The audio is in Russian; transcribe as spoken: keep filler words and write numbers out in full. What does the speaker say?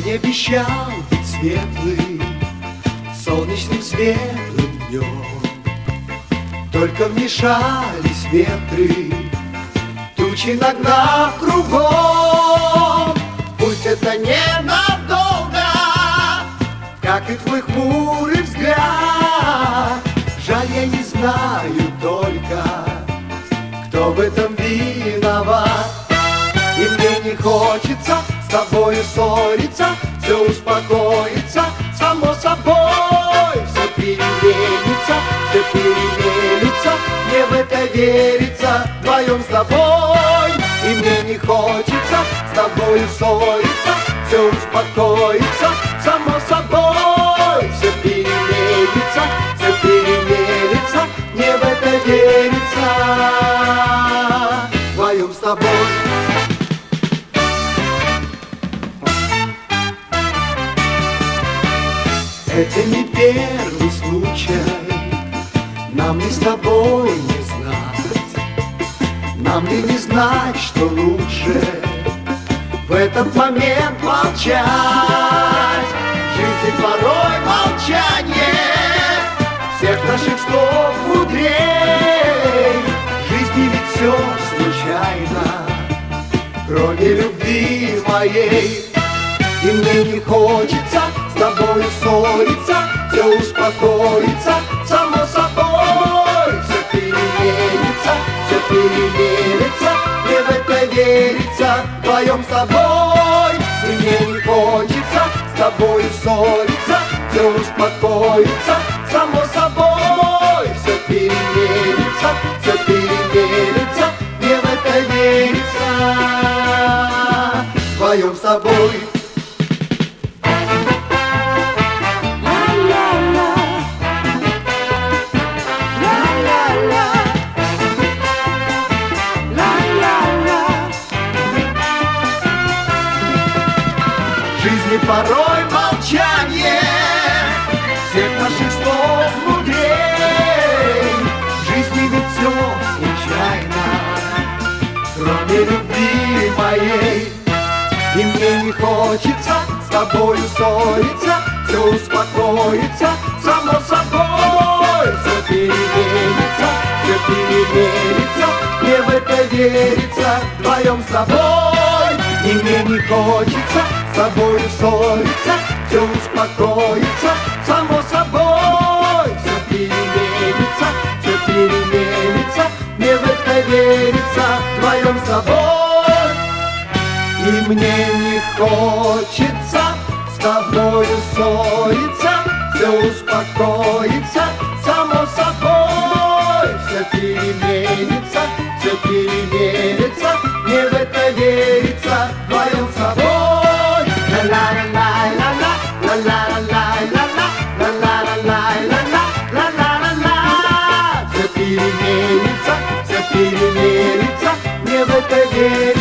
обещал быть светлым, солнечным светлым днем. Только вмешались ветры, тучи нагнав кругом. Пусть это ненадолго, как и твой хмурый взгляд. Жаль, я не знаю только, кто в этом виноват. И мне не хочется с тобою ссориться, все успокоится само собой. Все переменится, все переменится, мне в это верится, вдвоем с тобой. И мне не хочется с тобою ссориться, все успокоится само собой. Все переменится, все переменится, мне в это верится, вдвоем с тобой. Это не первый случай, нам ли с тобой не знать, нам ли не знать, что лучше в этот момент молчать. В жизни порой молчание всех наших слов мудрей. В жизни ведь все случайно, кроме любви моей. И мне не хочется с тобой ссориться, все успокоится само собой. Все переменится, все переменится, мне в это верится, вдвоем с тобой. И мне не хочется с тобой ссориться, все успокоится само собой. Все переменится, все переменится, мне в это верится, вдвоем с тобой. В жизни порой молчание всех наших слов мудрей. В жизни ведь все случайно, кроме любви моей. И мне не хочется с тобою ссориться, все успокоится само собой. Все переменится, все переменится, мне в это верится, вдвоем с тобой. И мне не хочется с тобой ссориться, все успокоится само собой. Все переменится, все переменится, мне в это верится, вдвоем с тобой. И мне не хочется с тобой ссориться, все успокоится само собой. Все переменится, все переменится, мне в это верится, вдвоем с тобой. Все переменится, все переменится, мне в это верится.